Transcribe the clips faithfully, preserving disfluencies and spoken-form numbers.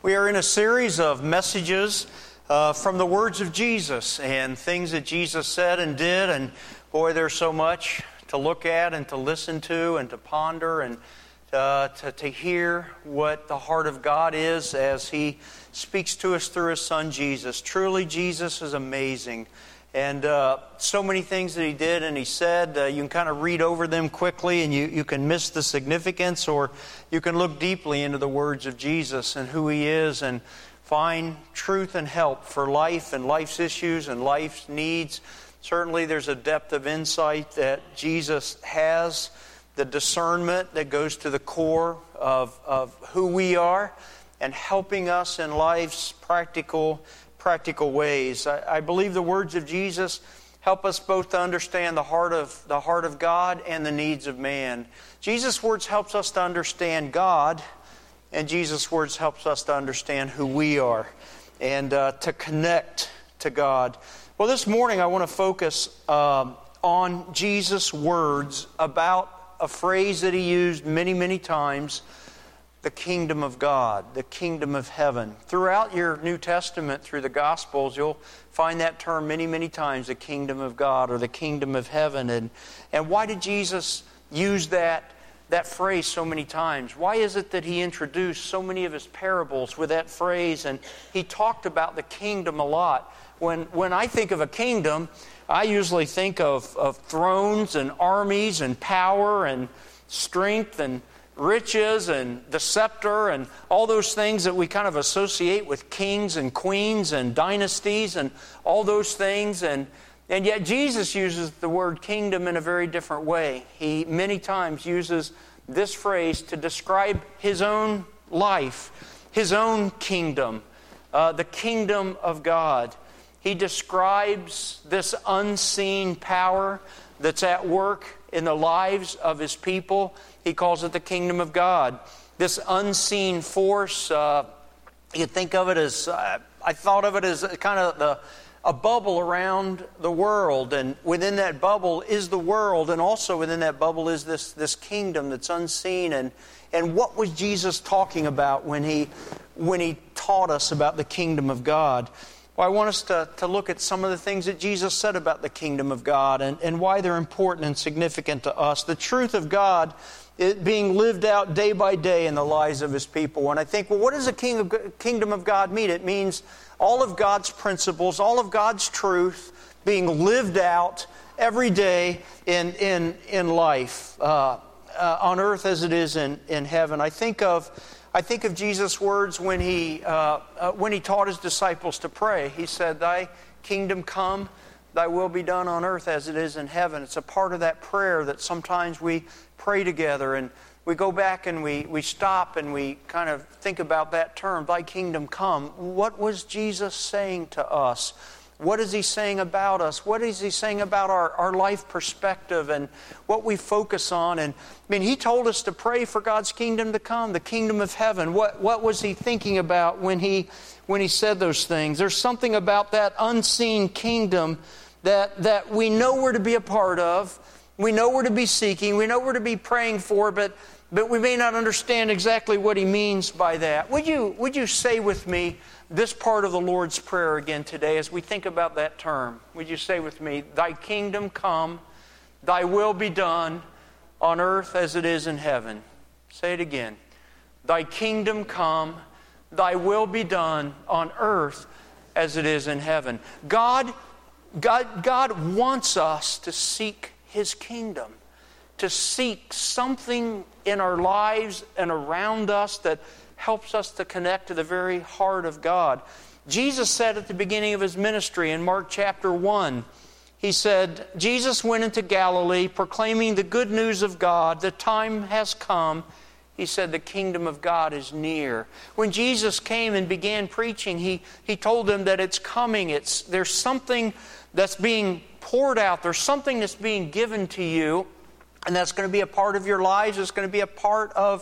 We are in a series of messages uh, from the words of Jesus and things that Jesus said and did. And boy, there's so much to look at and to listen to and to ponder and uh, to, to hear what the heart of God is as He speaks to us through His Son Jesus. Truly, Jesus is amazing. And uh, so many things that He did and He said, uh, you can kind of read over them quickly and you, you can miss the significance, or you can look deeply into the words of Jesus and who He is and find truth and help for life and life's issues and life's needs. Certainly there's a depth of insight that Jesus has, the discernment that goes to the core of, of who we are and helping us in life's practical practical ways. I, I believe the words of Jesus help us both to understand the heart of the heart of God and the needs of man. Jesus' words helps us to understand God, and Jesus' words helps us to understand who we are and uh, to connect to God. Well, this morning I want to focus um, on Jesus' words about a phrase that He used many, many times: the kingdom of God, the kingdom of heaven. Throughout your New Testament, through the Gospels, you'll find that term many, many times, the kingdom of God or the kingdom of heaven. And, and why did Jesus use that, that phrase so many times? Why is it that He introduced so many of His parables with that phrase? And He talked about the kingdom a lot. When, when I think of a kingdom, I usually think of, of thrones and armies and power and strength and riches and the scepter and all those things that we kind of associate with kings and queens and dynasties and all those things. And, and yet Jesus uses the word kingdom in a very different way. He many times uses this phrase to describe His own life, His own kingdom, uh, the kingdom of God. He describes this unseen power that's at work in the lives of His people. He calls it the kingdom of God. This unseen force, uh, you think of it as, uh, I thought of it as kind of the, a bubble around the world. And within that bubble is the world. And also within that bubble is this, this kingdom that's unseen. And, and what was Jesus talking about when he, when he taught us about the kingdom of God? Well, I want us to, to look at some of the things that Jesus said about the kingdom of God and, and why they're important and significant to us. The truth of God is being lived out day by day in the lives of His people. And I think, well, what does the king of, kingdom of God mean? It means all of God's principles, all of God's truth being lived out every day in, in, in life, uh, uh, on earth as it is in, in heaven. I think of I think of Jesus' words when he uh, uh, when he taught His disciples to pray. He said, "Thy kingdom come, Thy will be done on earth as it is in heaven." It's a part of that prayer that sometimes we pray together, and we go back and we, we stop and we kind of think about that term, Thy kingdom come. What was Jesus saying to us? What is He saying about us? What is He saying about our, our life perspective and what we focus on? And I mean, He told us to pray for God's kingdom to come, the kingdom of heaven. What, what was He thinking about when he, when he said those things? There's something about that unseen kingdom that, that we know we're to be a part of. We know we're to be seeking. We know we're to be praying for, but, but we may not understand exactly what He means by that. Would you, would you say with me this part of the Lord's Prayer again today as we think about that term? Would you say with me, Thy kingdom come, Thy will be done on earth as it is in heaven. Say it again. Thy kingdom come, Thy will be done on earth as it is in heaven. God, God, God wants us to seek His kingdom, to seek something in our lives and around us that helps us to connect to the very heart of God. Jesus said at the beginning of His ministry in Mark chapter one, He said, Jesus went into Galilee proclaiming the good news of God. The time has come. He said, the kingdom of God is near. When Jesus came and began preaching, He, he told them that it's coming. It's, there's something that's being poured out. There's something that's being given to you, and that's going to be a part of your lives. It's going to be a part of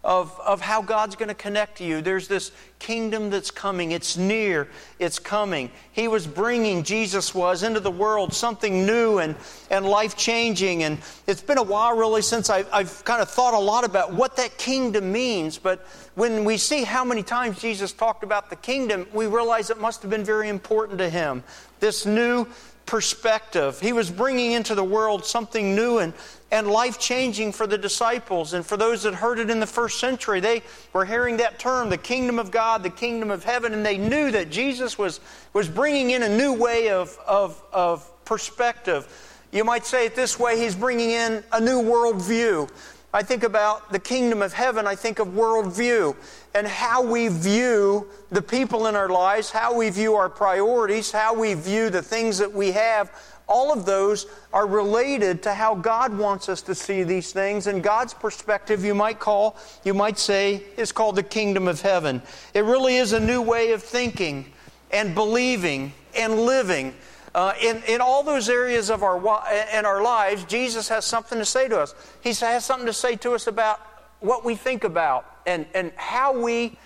of, of how God's going to connect to you. There's this kingdom that's coming. It's near. It's coming. He was bringing, Jesus was, into the world something new and, and life-changing. And it's been a while really since I've, I've kind of thought a lot about what that kingdom means. But when we see how many times Jesus talked about the kingdom, we realize it must have been very important to Him. This new perspective. He was bringing into the world something new and, and life-changing for the disciples and for those that heard it in the first century. They were hearing that term, the kingdom of God, the kingdom of heaven, and they knew that Jesus was, was bringing in a new way of, of, of perspective. You might say it this way, He's bringing in a new worldview. I think about the kingdom of heaven, I think of worldview and how we view the people in our lives, how we view our priorities, how we view the things that we have. All of those are related to how God wants us to see these things. And God's perspective, you might call, you might say, is called the kingdom of heaven. It really is a new way of thinking and believing and living. Uh, in, in all those areas of our in our lives, Jesus has something to say to us. He has something to say to us about what we think about and, and how we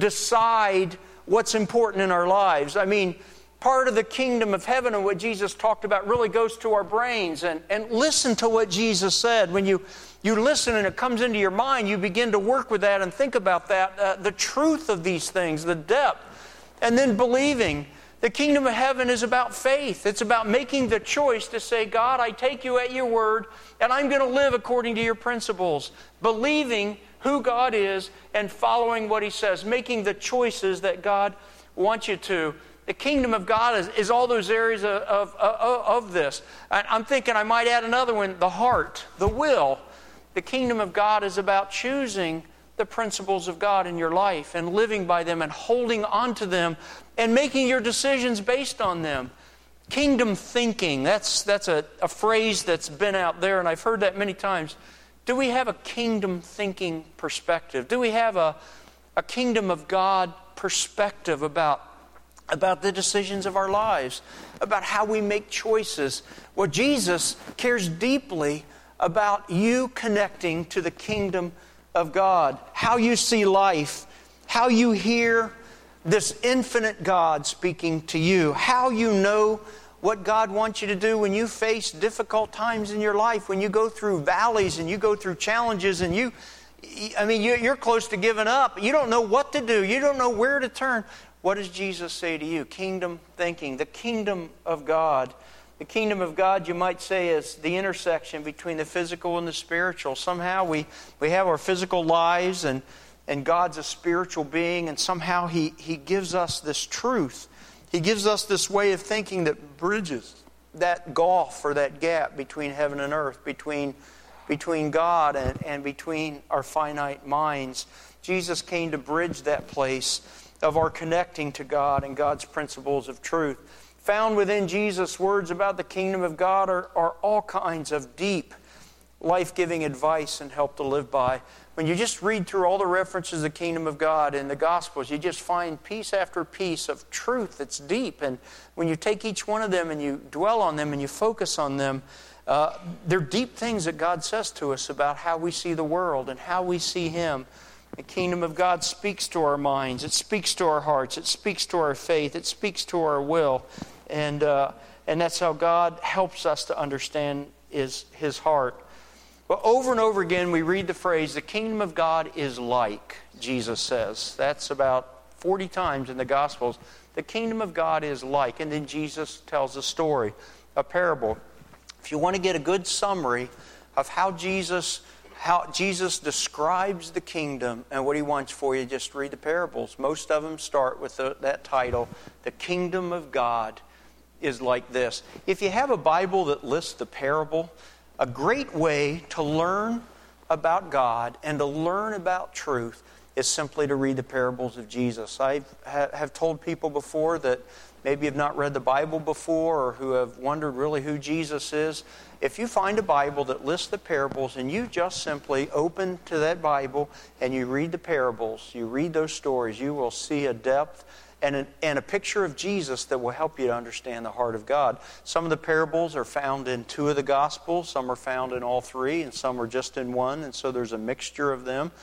decide what's important in our lives. I mean, part of the kingdom of heaven and what Jesus talked about really goes to our brains. And, and listen to what Jesus said. When you, you listen and it comes into your mind, you begin to work with that and think about that, uh, the truth of these things, the depth, and then believing. The kingdom of heaven is about faith. It's about making the choice to say, God, I take you at your word, and I'm going to live according to your principles. Believing who God is and following what He says. Making the choices that God wants you to. The kingdom of God is, is all those areas of, of, of, of this. I'm thinking I might add another one, the heart, the will. The kingdom of God is about choosing the principles of God in your life and living by them and holding on to them and making your decisions based on them. Kingdom thinking, that's, that's a, a phrase that's been out there, and I've heard that many times. Do we have a kingdom thinking perspective? Do we have a, a kingdom of God perspective about, about the decisions of our lives, about how we make choices? Well, Jesus cares deeply about you connecting to the kingdom of God, how you see life, how you hear this infinite God speaking to you, how you know what God wants you to do when you face difficult times in your life, when you go through valleys and you go through challenges and you, I mean, you're close to giving up. You don't know what to do. You don't know where to turn. What does Jesus say to you? Kingdom thinking, the kingdom of God. The kingdom of God, you might say, is the intersection between the physical and the spiritual. Somehow we, we have our physical lives and, and God's a spiritual being, and somehow He, He gives us this truth. He gives us this way of thinking that bridges that gulf or that gap between heaven and earth, between, between God and, and between our finite minds. Jesus came to bridge that place of our connecting to God and God's principles of truth. Found within Jesus' words about the kingdom of God are, are all kinds of deep, life-giving advice and help to live by. When you just read through all the references to the kingdom of God in the Gospels, you just find piece after piece of truth that's deep. And when you take each one of them and you dwell on them and you focus on them, uh, they're deep things that God says to us about how we see the world and how we see Him. The kingdom of God speaks to our minds. It speaks to our hearts. It speaks to our faith. It speaks to our will. And uh, and that's how God helps us to understand is His heart. Well, over and over again we read the phrase, the kingdom of God is like, Jesus says. That's about forty times in the Gospels. The kingdom of God is like. And then Jesus tells a story, a parable. If you want to get a good summary of how Jesus, how Jesus describes the kingdom and what He wants for you, just read the parables. Most of them start with the, that title, the kingdom of God is like this. If you have a Bible that lists the parable, a great way to learn about God and to learn about truth is simply to read the parables of Jesus. I have told people before that maybe have not read the Bible before or who have wondered really who Jesus is. If you find a Bible that lists the parables and you just simply open to that Bible and you read the parables, you read those stories, you will see a depth and a, and a picture of Jesus that will help you to understand the heart of God. Some of the parables are found in two of the Gospels, some are found in all three, and some are just in one, and so there's a mixture of them.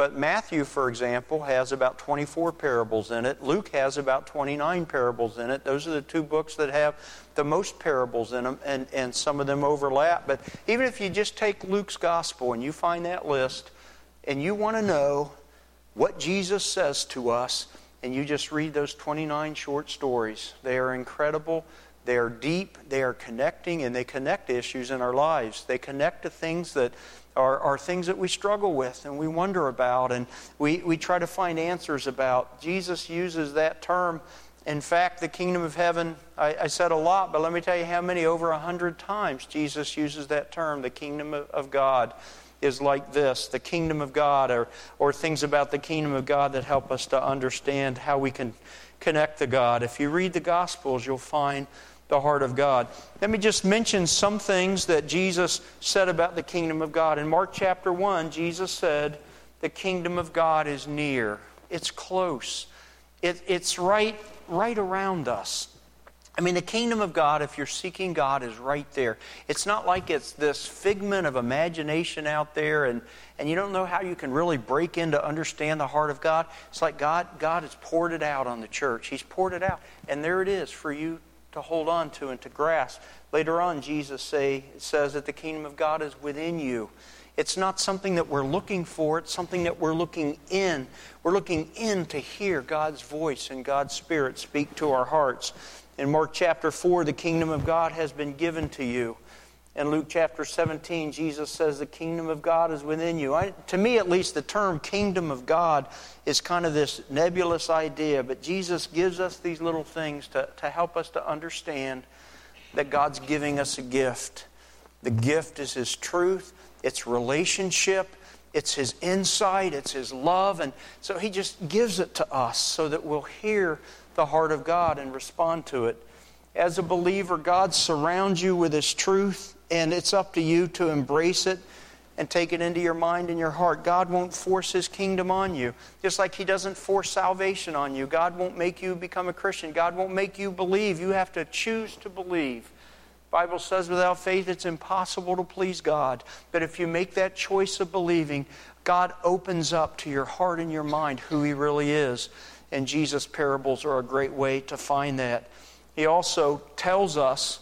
But Matthew, for example, has about twenty-four parables in it. Luke has about twenty-nine parables in it. Those are the two books that have the most parables in them, and, and some of them overlap. But even if you just take Luke's gospel and you find that list, and you want to know what Jesus says to us, and you just read those twenty-nine short stories. They are incredible. They are deep. They are connecting, and they connect issues in our lives. They connect to things that are, are things that we struggle with and we wonder about, and we, we try to find answers about. Jesus uses that term. In fact, the kingdom of heaven, I, I said a lot, but let me tell you how many, over a hundred times Jesus uses that term, the kingdom of, of God is like this, the kingdom of God, or, or things about the kingdom of God that help us to understand how we can connect to God. If you read the Gospels, you'll find the heart of God. Let me just mention some things that Jesus said about the kingdom of God. In Mark chapter one, Jesus said, the kingdom of God is near. It's close. It, it's right, right around us. I mean, the kingdom of God, if you're seeking God, is right there. It's not like it's this figment of imagination out there, and, and you don't know how you can really break in to understand the heart of God. It's like God, God has poured it out on the church. He's poured it out, and there it is for you to hold on to and to grasp. Later on, Jesus say, says that the kingdom of God is within you. It's not something that we're looking for. It's something that we're looking in. We're looking in to hear God's voice and God's Spirit speak to our hearts. In Mark chapter four, the kingdom of God has been given to you. In Luke chapter seventeen, Jesus says the kingdom of God is within you. I, to me, at least, the term kingdom of God is kind of this nebulous idea, but Jesus gives us these little things to, to help us to understand that God's giving us a gift. The gift is His truth, it's relationship, it's His insight, it's His love, and so He just gives it to us so that we'll hear the heart of God and respond to it. As a believer, God surrounds you with His truth, and it's up to you to embrace it and take it into your mind and your heart. God won't force His kingdom on you, just like He doesn't force salvation on you. God won't make you become a Christian. God won't make you believe. You have to choose to believe. The Bible says without faith it's impossible to please God. But if you make that choice of believing, God opens up to your heart and your mind who He really is. And Jesus' parables are a great way to find that. He also tells us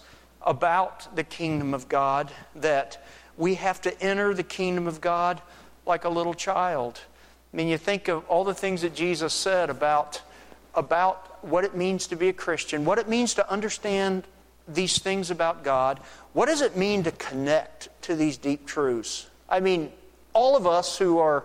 about the kingdom of God, that we have to enter the kingdom of God like a little child. I mean, you think of all the things that Jesus said about, about what it means to be a Christian, what it means to understand these things about God. What does it mean to connect to these deep truths? I mean, all of us who are,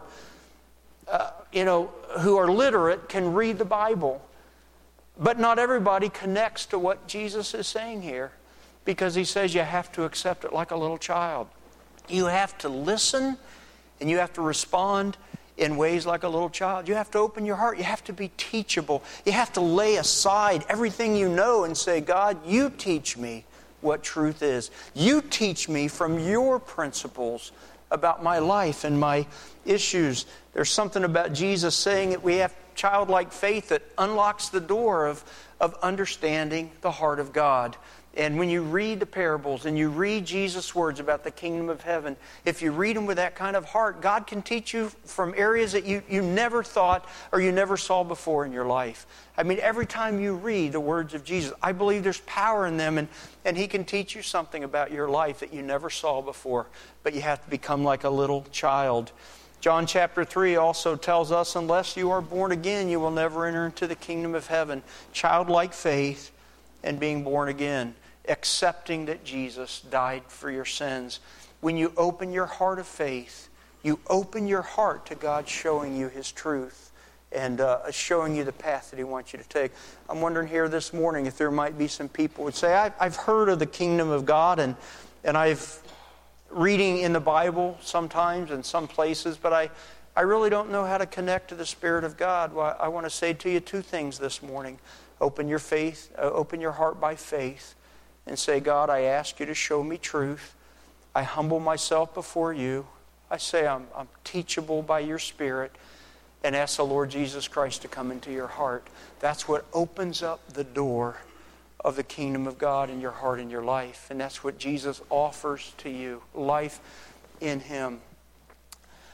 uh, you know, who are literate can read the Bible. But not everybody connects to what Jesus is saying here, because He says you have to accept it like a little child. You have to listen and you have to respond in ways like a little child. You have to open your heart. You have to be teachable. You have to lay aside everything you know and say, God, you teach me what truth is. You teach me from your principles about my life and my issues. There's something about Jesus saying that we have childlike faith that unlocks the door of, of understanding the heart of God. And when you read the parables and you read Jesus' words about the kingdom of heaven, if you read them with that kind of heart, God can teach you from areas that you, you never thought or you never saw before in your life. I mean, every time you read the words of Jesus, I believe there's power in them, and, and He can teach you something about your life that you never saw before, but you have to become like a little child. John chapter three also tells us, unless you are born again, you will never enter into the kingdom of heaven. Childlike faith and being born again, accepting that Jesus died for your sins. When you open your heart of faith, you open your heart to God showing you His truth and uh, showing you the path that He wants you to take. I'm wondering here this morning if there might be some people who would say, I, I've heard of the kingdom of God, and, and I've reading in the Bible sometimes in some places, but I, I really don't know how to connect to the Spirit of God. Well, I want to say to you two things this morning. Open your faith, uh, open your heart by faith, and say, God, I ask you to show me truth. I humble myself before you. I say I'm, I'm teachable by your Spirit, and ask the Lord Jesus Christ to come into your heart. That's what opens up the door of the kingdom of God in your heart and your life. And that's what Jesus offers to you, life in Him.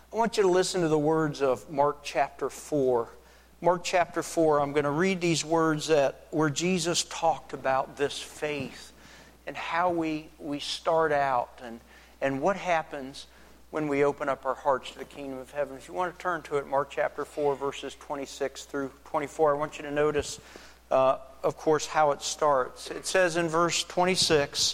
I want you to listen to the words of Mark chapter four. Mark chapter four, I'm going to read these words that where Jesus talked about this faith and how we, we start out and, and what happens when we open up our hearts to the kingdom of heaven. If you want to turn to it, Mark chapter four, verses twenty-six through twenty-four, I want you to notice, uh, of course, how it starts. It says in verse twenty-six,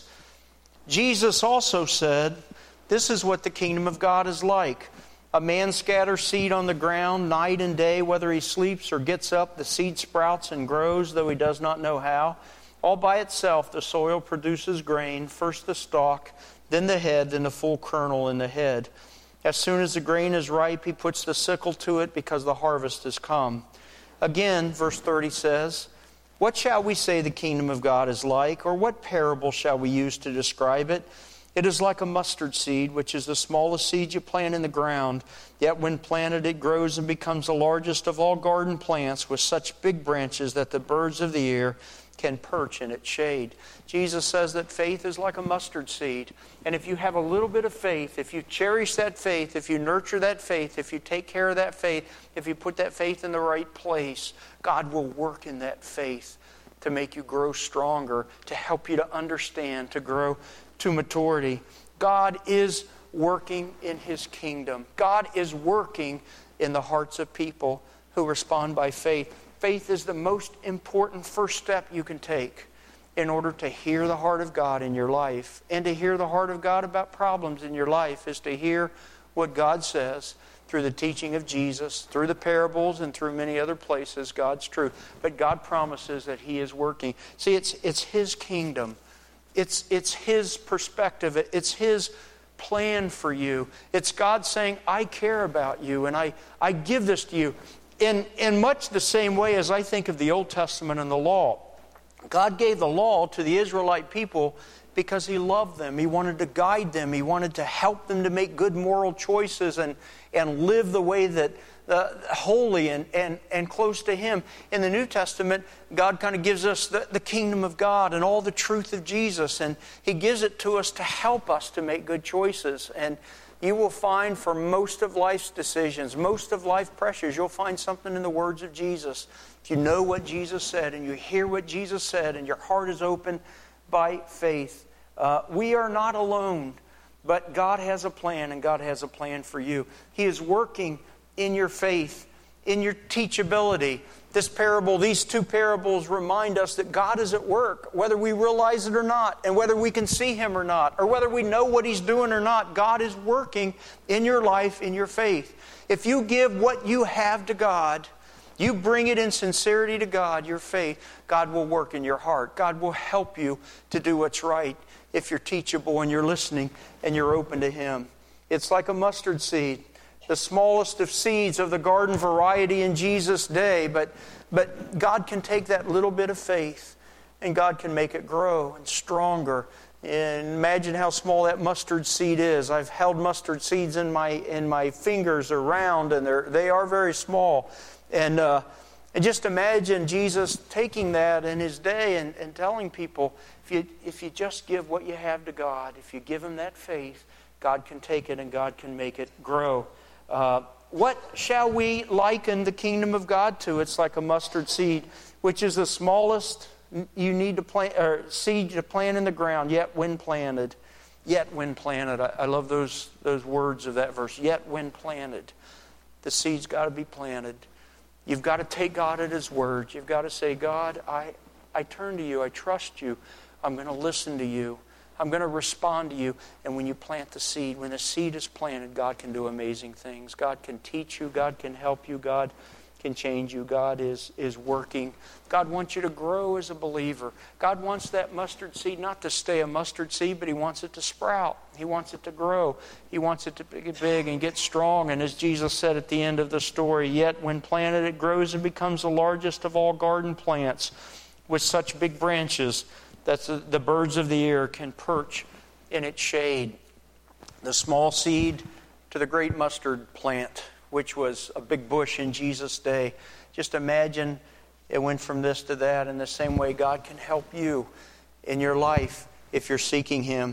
Jesus also said, "This is what the kingdom of God is like. A man scatters seed on the ground night and day, whether he sleeps or gets up, the seed sprouts and grows, though he does not know how. All by itself the soil produces grain, first the stalk, then the head, then the full kernel in the head. As soon as the grain is ripe, he puts the sickle to it because the harvest has come." Again, verse thirty says, "What shall we say the kingdom of God is like, or what parable shall we use to describe it? It is like a mustard seed, which is the smallest seed you plant in the ground. Yet when planted, it grows and becomes the largest of all garden plants, with such big branches that the birds of the air can perch in its shade." Jesus says that faith is like a mustard seed. And if you have a little bit of faith, if you cherish that faith, if you nurture that faith, if you take care of that faith, if you put that faith in the right place, God will work in that faith to make you grow stronger, to help you to understand, to grow to maturity. God is working in His kingdom. God is working in the hearts of people who respond by faith. Faith is the most important first step you can take in order to hear the heart of God in your life. And to hear the heart of God about problems in your life is to hear what God says through the teaching of Jesus, through the parables, and through many other places. God's true. But God promises that He is working. See, it's, it's His kingdom. It's, it's His perspective. It's His plan for you. It's God saying, "I care about you, and I, I give this to you." In, in much the same way as I think of the Old Testament and the law. God gave the law to the Israelite people because He loved them. He wanted to guide them. He wanted to help them to make good moral choices and, and live the way that uh, holy and, and, and close to Him. In the New Testament, God kind of gives us the, the kingdom of God and all the truth of Jesus. And He gives it to us to help us to make good choices. And you will find for most of life's decisions, most of life pressures, you'll find something in the words of Jesus. If you know what Jesus said and you hear what Jesus said and your heart is open by faith, uh, we are not alone, but God has a plan, and God has a plan for you. He is working in your faith, in your teachability. This parable, these two parables remind us that God is at work, whether we realize it or not, and whether we can see Him or not, or whether we know what He's doing or not. God is working in your life, in your faith. If you give what you have to God, you bring it in sincerity to God, your faith, God will work in your heart. God will help you to do what's right if you're teachable and you're listening and you're open to Him. It's like a mustard seed, the smallest of seeds of the garden variety in Jesus' day, but, but God can take that little bit of faith and God can make it grow and stronger. And imagine how small that mustard seed is. I've held mustard seeds in my in my fingers around, and they're they are very small. And uh, and just imagine Jesus taking that in His day and, and telling people, if you if you just give what you have to God, if you give Him that faith, God can take it and God can make it grow. Uh, what shall we liken the kingdom of God to? It's like a mustard seed, which is the smallest you need to plant, or seed to plant in the ground. Yet when planted, yet when planted, I, I love those those words of that verse. Yet when planted, the seed's got to be planted. You've got to take God at His word. You've got to say, God, I I turn to You. I trust You. I'm going to listen to You. I'm going to respond to You. And when you plant the seed, when the seed is planted, God can do amazing things. God can teach you. God can help you. God can change you. God is, is working. God wants you to grow as a believer. God wants that mustard seed not to stay a mustard seed, but He wants it to sprout. He wants it to grow. He wants it to get big and get strong. And as Jesus said at the end of the story, yet when planted it grows and becomes the largest of all garden plants with such big branches that the birds of the air can perch in its shade. The small seed to the great mustard plant, which was a big bush in Jesus' day. Just imagine it went from this to that. In the same way, God can help you in your life if you're seeking Him.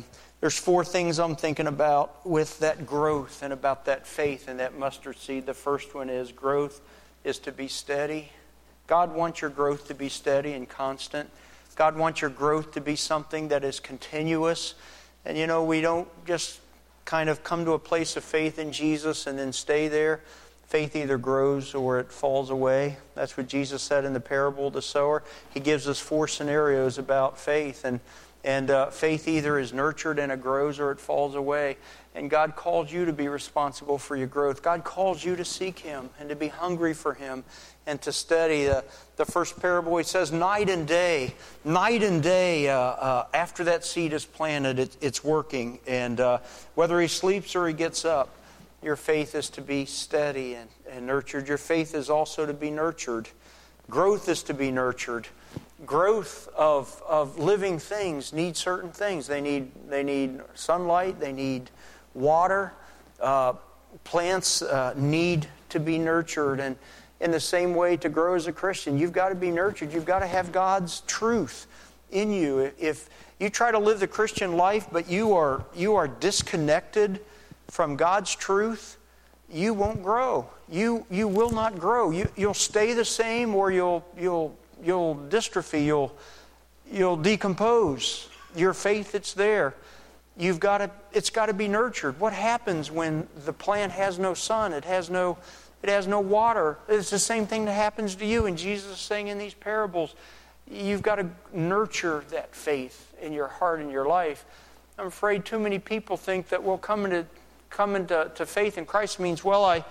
There's four things I'm thinking about with that growth and about that faith and that mustard seed. The first one is growth is to be steady. God wants your growth to be steady and constant. God wants your growth to be something that is continuous. And you know, we don't just kind of come to a place of faith in Jesus and then stay there. Faith either grows or it falls away. That's what Jesus said in the parable of the sower. He gives us four scenarios about faith. And And uh, faith either is nurtured and it grows or it falls away. And God calls you to be responsible for your growth. God calls you to seek Him and to be hungry for Him and to study. Uh, the first parable, He says, night and day. Night and day, uh, uh, after that seed is planted, it, it's working. And uh, whether he sleeps or he gets up, your faith is to be steady and, and nurtured. Your faith is also to be nurtured. Growth is to be nurtured. Growth of, of living things need certain things. They need they need sunlight. They need water. Uh, plants uh, need to be nurtured. And in the same way, to grow as a Christian, you've got to be nurtured. You've got to have God's truth in you. If you try to live the Christian life, but you are you are disconnected from God's truth, you won't grow. You you will not grow. You you'll stay the same, or you'll you'll You'll dystrophy, you'll, you'll decompose. Your faith that's there, you've got to, it's got to be nurtured. What happens when the plant has no sun? It has no, it has no water. It's the same thing that happens to you. And Jesus is saying in these parables, you've got to nurture that faith in your heart and your life. I'm afraid too many people think that, well, coming to coming to, to faith in Christ means, well, I,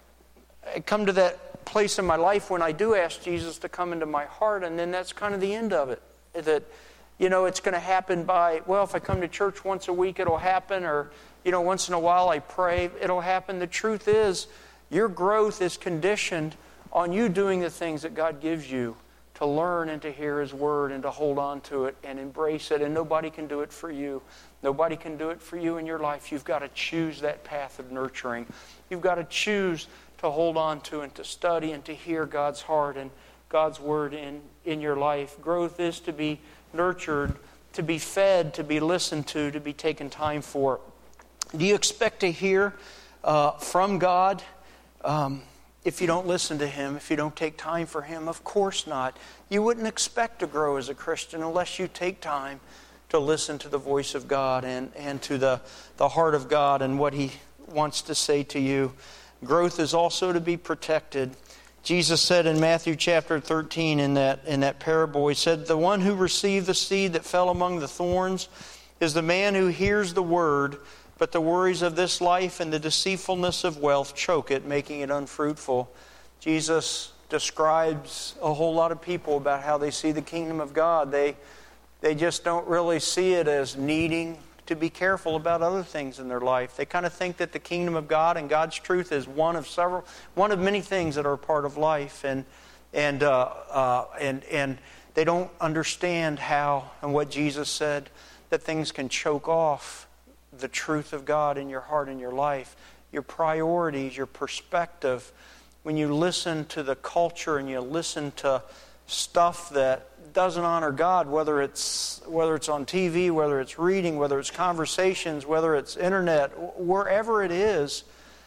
I come to that place in my life when I do ask Jesus to come into my heart, and then that's kind of the end of it. That, you know, it's going to happen by, well, if I come to church once a week, it'll happen, or, you know, once in a while I pray, it'll happen. The truth is, your growth is conditioned on you doing the things that God gives you to learn and to hear His Word and to hold on to it and embrace it, and nobody can do it for you. Nobody can do it for you in your life. You've got to choose that path of nurturing. You've got to choose to hold on to and to study and to hear God's heart and God's Word in, in your life. Growth is to be nurtured, to be fed, to be listened to, to be taken time for. Do you expect to hear uh, from God um, if you don't listen to Him, if you don't take time for Him? Of course not. You wouldn't expect to grow as a Christian unless you take time to listen to the voice of God and, and to the, the heart of God and what He wants to say to you. Growth is also to be protected. Jesus said in Matthew chapter thirteen in that, in that parable, He said, the one who received the seed that fell among the thorns is the man who hears the word, but the worries of this life and the deceitfulness of wealth choke it, making it unfruitful. Jesus describes a whole lot of people about how they see the kingdom of God. They, they just don't really see it as needing to be careful about other things in their life. They kind of think that the kingdom of God and God's truth is one of several, one of many things that are a part of life, and and uh, uh, and and they don't understand how and what Jesus said, that things can choke off the truth of God in your heart and your life, your priorities, your perspective. When you listen to the culture and you listen to stuff that doesn't honor God, whether it's whether it's on T V, whether it's reading, whether it's conversations, whether it's internet, wherever it is,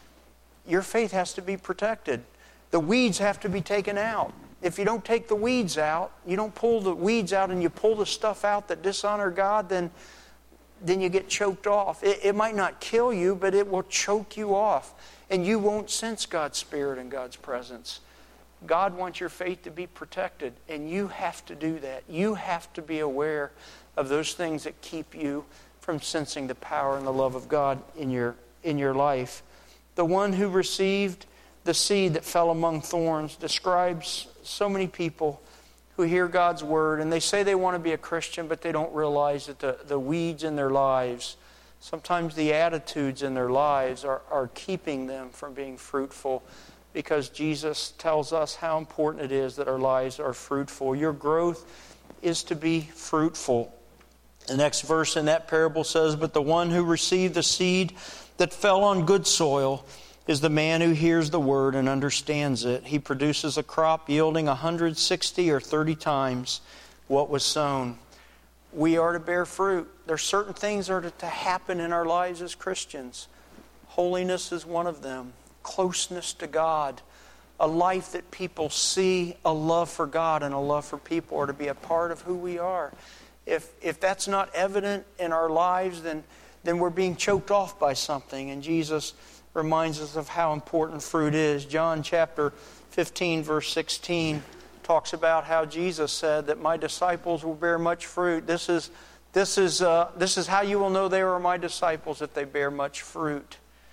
your faith has to be protected. The weeds have to be taken out. If you don't take the weeds out, you don't pull the weeds out and you pull the stuff out that dishonor God, then then you get choked off. It, it might not kill you, but it will choke you off, and you won't sense God's Spirit and God's presence. God wants your faith to be protected, and you have to do that. You have to be aware of those things that keep you from sensing the power and the love of God in your in your life. The one who received the seed that fell among thorns describes so many people who hear God's Word, and they say they want to be a Christian, but they don't realize that the, the weeds in their lives, sometimes the attitudes in their lives are, are keeping them from being fruitful. Because Jesus tells us how important it is that our lives are fruitful. Your growth is to be fruitful. The next verse in that parable says, but the one who received the seed that fell on good soil is the man who hears the word and understands it. He produces a crop yielding one hundred sixty or thirty times what was sown. we are to bear fruit. There's certain things that are to happen in our lives as Christians. Holiness is one of them. Closeness to God. A life that people see a love for God and a love for people are to be a part of who we are. If if that's not evident in our lives, then, then we're being choked off by something. And Jesus reminds us of how important fruit is. John chapter fifteen, verse sixteen talks about how Jesus said that my disciples will bear much fruit. This is this is uh, this is how you will know they are my disciples, if they bear much fruit.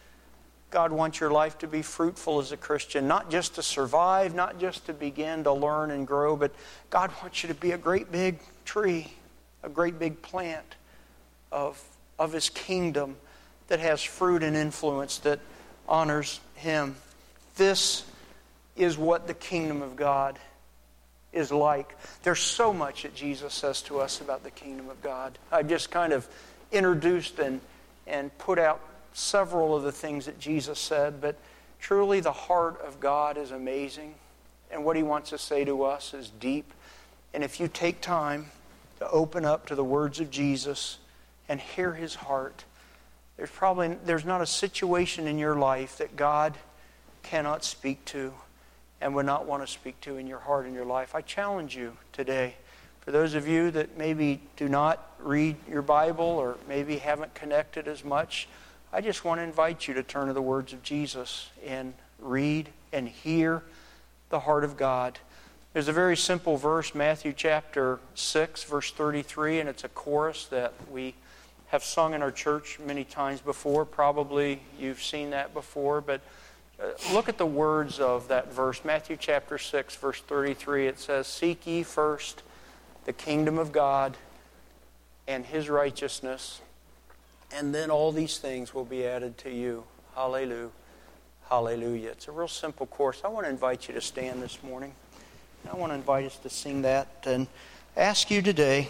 God wants your life to be fruitful as a Christian, not just to survive, not just to begin to learn and grow, but God wants you to be a great big tree, a great big plant of, of His kingdom that has fruit and influence that honors Him. This is what the kingdom of God is like. There's so much that Jesus says to us about the kingdom of God. I've just kind of introduced and, and put out several of the things that Jesus said, but truly the heart of God is amazing, and what He wants to say to us is deep. And if you take time to open up to the words of Jesus and hear His heart, there's probably there's not a situation in your life that God cannot speak to and would not want to speak to in your heart and your life. I challenge you today, for those of you that maybe do not read your Bible or maybe haven't connected as much, I just want to invite you to turn to the words of Jesus and read and hear the heart of God. There's a very simple verse, Matthew chapter six, verse thirty-three, and it's a chorus that we have sung in our church many times before. Probably you've seen that before, but look at the words of that verse. Matthew chapter six, verse thirty-three, it says, "Seek ye first the kingdom of God and His righteousness, and then all these things will be added to you." Hallelujah. Hallelujah. It's a real simple chorus. I want to invite you to stand this morning. I want to invite us to sing that and ask you today.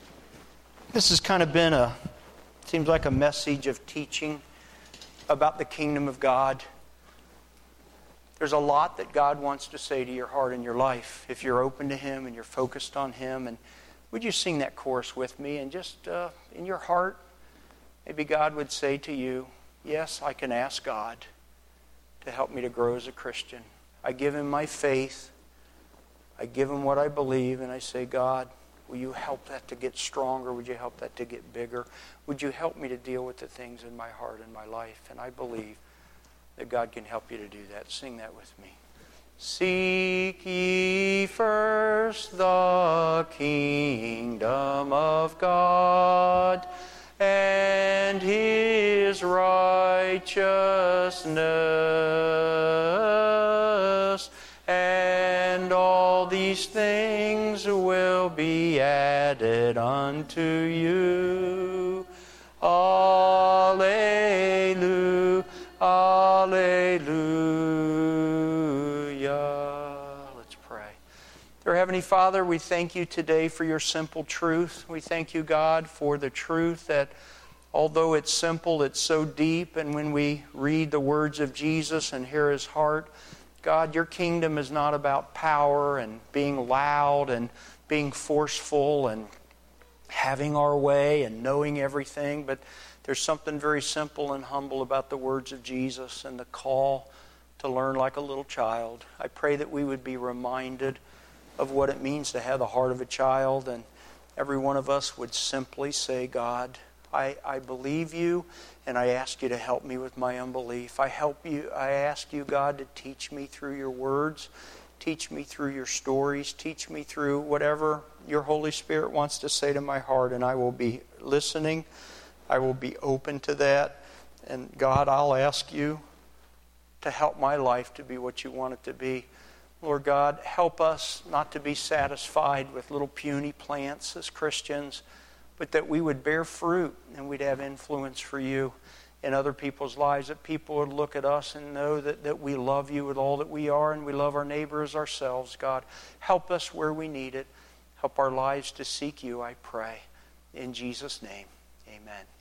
This has kind of been a, seems like a message of teaching about the kingdom of God. There's a lot that God wants to say to your heart and your life if you're open to Him and you're focused on Him. And would you sing that chorus with me? And just uh, in your heart, maybe God would say to you, yes, I can ask God to help me to grow as a Christian. I give Him my faith. I give Him what I believe, and I say, God, will you help that to get stronger? Would you help that to get bigger? Would you help me to deal with the things in my heart and my life? And I believe that God can help you to do that. Sing that with me. Seek ye first the kingdom of God and His righteousness, and all these things will be added unto you. Alleluia, alleluia. Let's pray. Dear Heavenly Father, we thank You today for Your simple truth. We thank You, God, for the truth that although it's simple, it's so deep. And when we read the words of Jesus and hear His heart, God, Your kingdom is not about power and being loud and being forceful and having our way and knowing everything, but there's something very simple and humble about the words of Jesus and the call to learn like a little child. I pray that we would be reminded of what it means to have the heart of a child, and every one of us would simply say, God, I, I believe You, and I ask You to help me with my unbelief. I help you. I ask You, God, to teach me through Your words, teach me through Your stories, teach me through whatever Your Holy Spirit wants to say to my heart, and I will be listening. I will be open to that. And God, I'll ask You to help my life to be what You want it to be. Lord God, help us not to be satisfied with little puny plants as Christians, but that we would bear fruit and we'd have influence for You in other people's lives, that people would look at us and know that, that we love You with all that we are and we love our neighbor as ourselves. God, help us where we need it. Help our lives to seek You, I pray. In Jesus' name, amen.